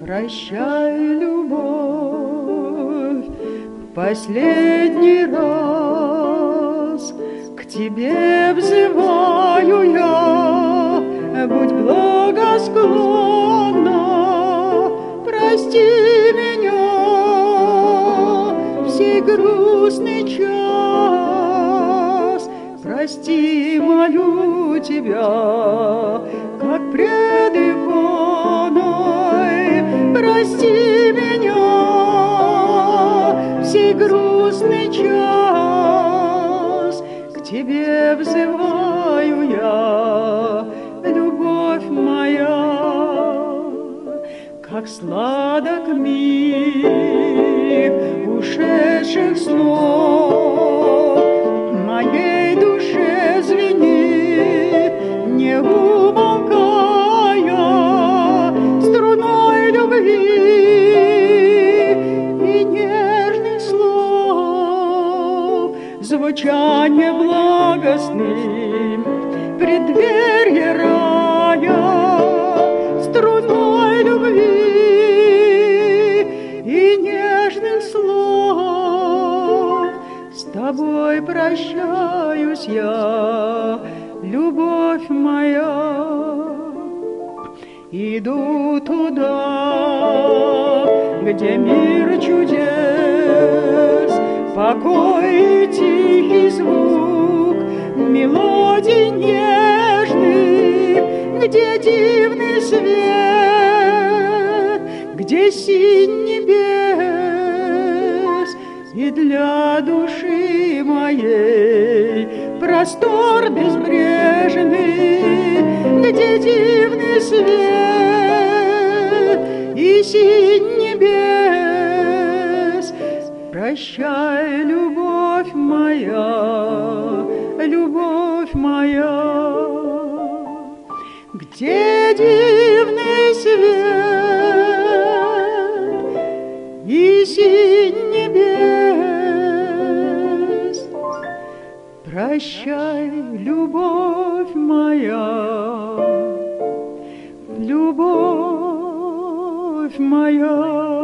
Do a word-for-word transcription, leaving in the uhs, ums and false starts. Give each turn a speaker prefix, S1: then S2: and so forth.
S1: Прощай, любовь, последний раз к тебе взываю я, будь благосклонна, прости меня в сей грустный час, прости, молю тебя, как пред иконой, прости меня в сей грустный час, к тебе взываю я, любовь моя, как сладок миг ушедших снов, моей душе звенит, не умолкая, струной любви и нежных слов, звучание благостным в преддверье рая, струной любви и нежных слов. С тобой прощаюсь я, любовь моя, иду туда, где мир чудес, покой и тихий звук мелодий нежных, где дивный свет, где синь небес, и для души моей простор безбрежный, где дивный свет и синь небес. Прощай, любовь моя, любовь моя, где дивный свет и синь небес. Прощай, любовь моя, любовь моя.